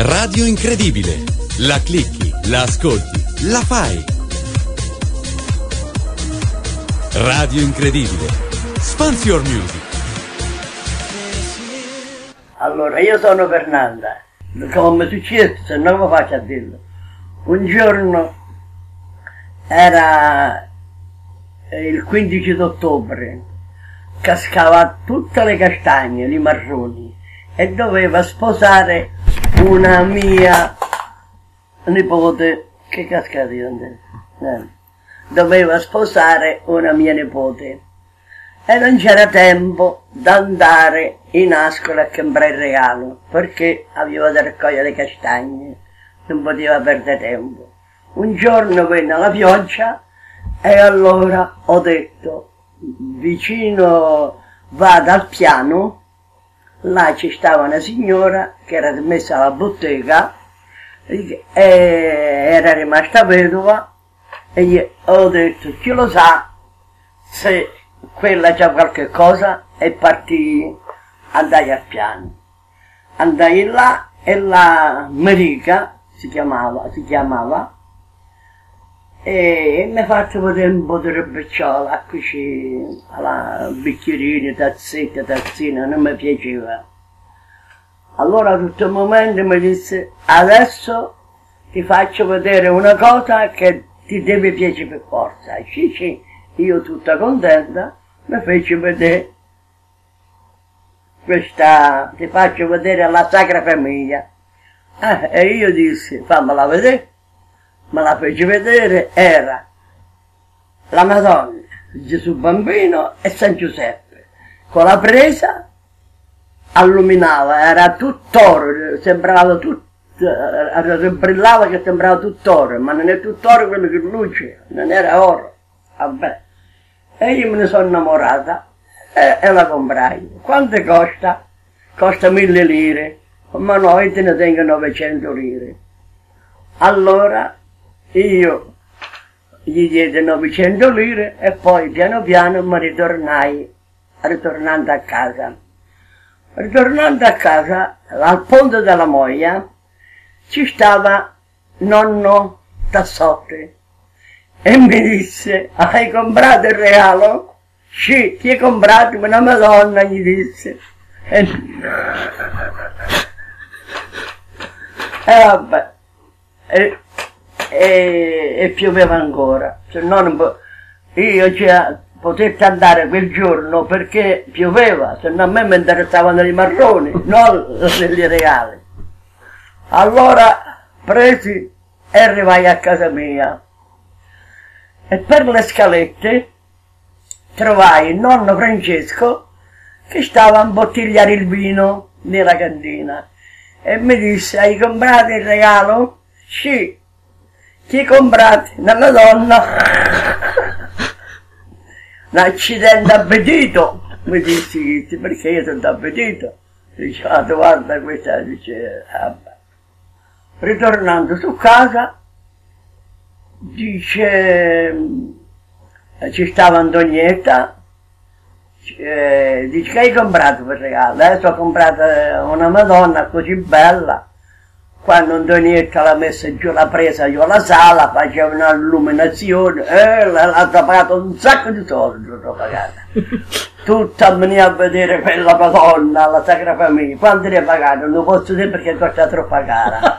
Radio Incredibile. La clicchi, la ascolti, la fai. Radio Incredibile. Spans your music. Allora, io sono Fernanda. Come succede, se non lo faccio a dirlo. Un giorno era il 15 d'ottobre, cascava tutte le castagne, i marroni, e doveva sposare una mia nipote, che cascata, doveva sposare una mia nipote e non c'era tempo da andare in Ascoli a comprare il regalo perché aveva da raccogliere le castagne, non poteva perdere tempo. Un giorno venne la pioggia e allora ho detto, vicino vado al piano, là ci stava una signora che era messa alla bottega e era rimasta vedova e io ho detto, chi lo sa se quella c'ha qualche cosa, e partii, andai al piano. Andai là e la Marica si chiamava, e mi ha fatto vedere un po' di robecciola, così, alla bicchierini, tazzine, non mi piaceva. Allora a tutto il momento mi disse, adesso ti faccio vedere una cosa che ti deve piacere per forza. Sì, io tutta contenta, mi fece vedere questa, ti faccio vedere la Sacra Famiglia. E io dissi, fammela vedere. Me la fece vedere, era la Madonna, Gesù Bambino e San Giuseppe. Con la presa illuminava, era tutto oro, sembrava tutto, brillava che sembrava tutto oro, ma non è tutto oro quello che luce, non era oro. Vabbè. E io me ne sono innamorata e la comprai. Quanto costa? Costa 1000 lire, ma noi te ne tengo 900 lire. Allora io gli diedi 900 lire e poi piano piano mi ritornai, ritornando a casa. Ritornando a casa, al ponte della Moia, ci stava nonno Tassotti e mi disse, hai comprato il regalo? Sì, ti hai comprato una Madonna, gli disse. E vabbè, e pioveva ancora, se no io potevo andare quel giorno perché pioveva, se no a me mi interessavano i marroni, non i regali. Allora presi e arrivai a casa mia e per le scalette trovai il nonno Francesco che stava a imbottigliare il vino nella cantina e mi disse, hai comprato il regalo? Sì. Chi hai comprato? Una Madonna. Un accidente appetito, mi disse, perché io sono appetito. Dice, guarda questa, dice, vabbè. Ritornando su casa, dice, ci stava Antonietta, dice, che hai comprato per regalo? Adesso ho comprato una Madonna così bella. Quando Antonietta l'ha messa giù, l'ha presa io alla sala, faceva un'illuminazione, l'ha pagato un sacco di soldi, l'ho pagata. Tutta a venire a vedere quella Madonna, la Sacra Famiglia. Quanto ne hai pagato? Non lo posso dire perché costa troppo cara.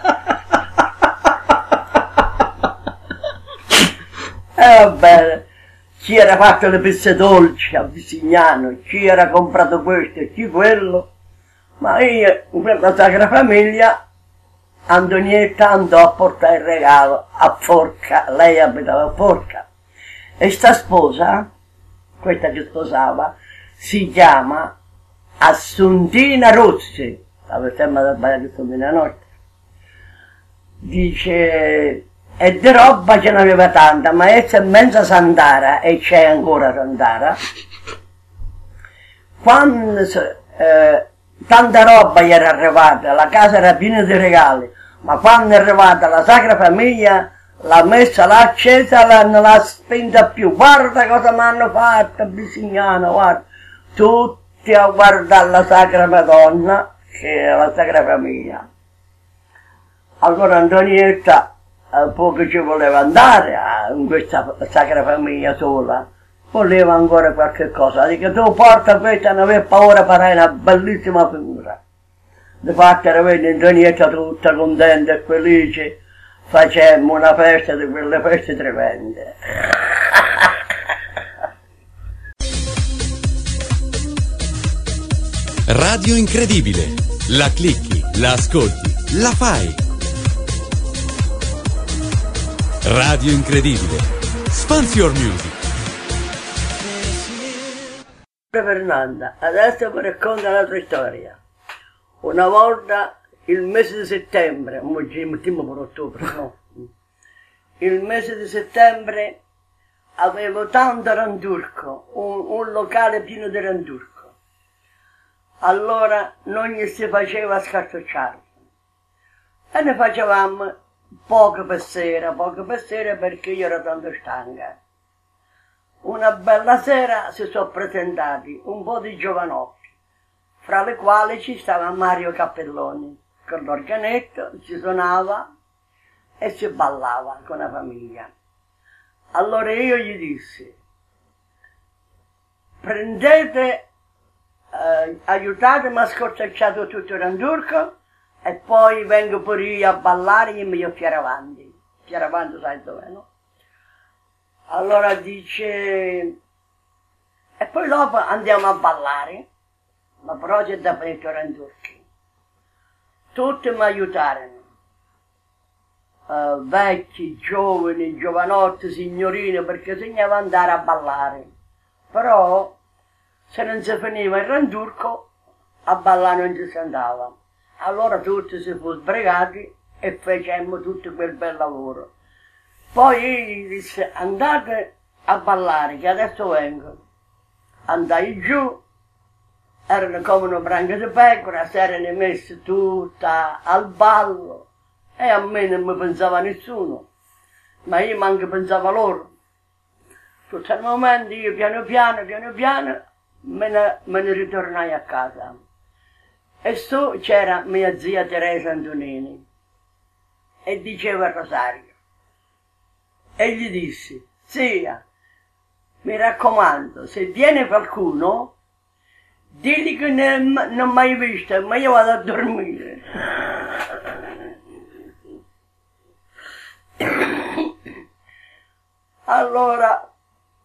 E va bene, ci era fatto le pizze dolci a Visignano, ci era comprato questo e ci quello, ma io, in quella Sacra Famiglia, Antonietta andò a portare il regalo a Forca, lei abitava a Forca, e sta sposa, questa che sposava, si chiama Assuntina Rossi, avevo sempre da sbagliare Assuntina Nostra, dice, e di roba ce n'aveva tanta, ma essa è mezza Santara, e c'è ancora Santara, quando tanta roba gli era arrivata, la casa era piena di regali, ma quando è arrivata la Sacra Famiglia l'ha messa, l'ha accesa, non l'ha spenta più. Guarda cosa mi hanno fatto a Bisignano, guarda. Tutti a guardare la Sacra Madonna, che è la Sacra Famiglia. Allora Antonietta, poco ci voleva andare in questa Sacra Famiglia sola, voleva ancora qualche cosa. Dico, tu porta questa, non aver paura, farai una bellissima figura. Di fatto era vedi Antonietta tutta contenta e felice, facemmo una festa di quelle feste tremende. Radio Incredibile. La clicchi, la ascolti, la fai. Radio Incredibile. Spans your music. Fernanda, adesso vi racconto un'altra storia. Una volta, il mese di settembre, mettiamo per ottobre, no? Il mese di settembre avevo tanto ranturco, un locale pieno di ranturco. Allora non gli si faceva scartocciare. E ne facevamo poco per sera perché io ero tanto stanca. Una bella sera si sono presentati un po' di giovanotti, fra le quali ci stava Mario Cappelloni, con l'organetto si suonava e si ballava con la famiglia. Allora io gli dissi, prendete, aiutatemi a scortacciare tutto il ranturco e poi vengo pure io a ballare e mi Fioravanti sai dov'è, no? Allora dice, e poi dopo andiamo a ballare, ma però c'è da fare i ranturchi. Tutti mi aiutarono, vecchi, giovani, giovanotti, signorine, perché bisognava andare a ballare. Però, se non si finiva il ranturco, a ballare non ci si andava. Allora tutti si fu sbrigati e facemmo tutto quel bel lavoro. Poi gli disse, andate a ballare, che adesso vengo. Andai giù, erano come una branca di pecora, si erano messi tutta al ballo e a me non mi pensava nessuno, ma io manco pensavo a loro. Tutto il momento io piano piano me ne ritornai a casa. E su c'era mia zia Teresa Antonini e diceva il rosario. E gli dissi, zia, mi raccomando, se viene qualcuno, digli che non ho mai visto, ma io vado a dormire. Allora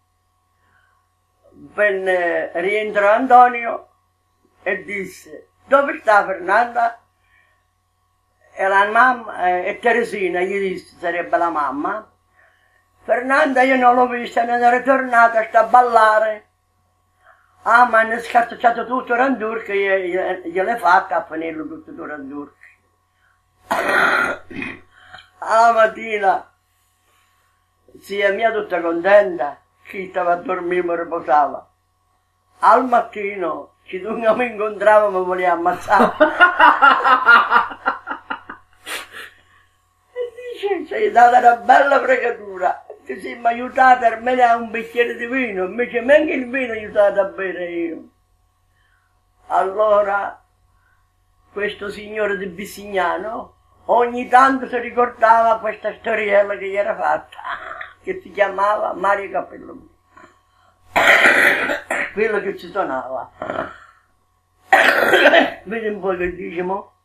rientrò Antonio e disse, dove sta Fernanda? E la mamma, e Teresina gli disse, sarebbe la mamma, Fernanda io non l'ho vista, non è ritornata, sta a ballare. Ah, ma hanno scartocciato tutto il ranturco, gliel'è fatta a finirlo tutto il ranturco. Alla mattina, zia mia tutta contenta, chi stava a dormire mi riposava. Al mattino, ci dovevamo incontrare, mi voleva ammazzare. E dice, sei data una bella fregatura. Ti sei mai aiutata almeno a un bicchiere di vino, invece neanche il vino aiutata a bere io. Allora, questo signore di Bisignano ogni tanto si ricordava questa storiella che gli era fatta, che si chiamava Mario Cappelloni, quello che ci suonava. Vedi un po' che diciamo?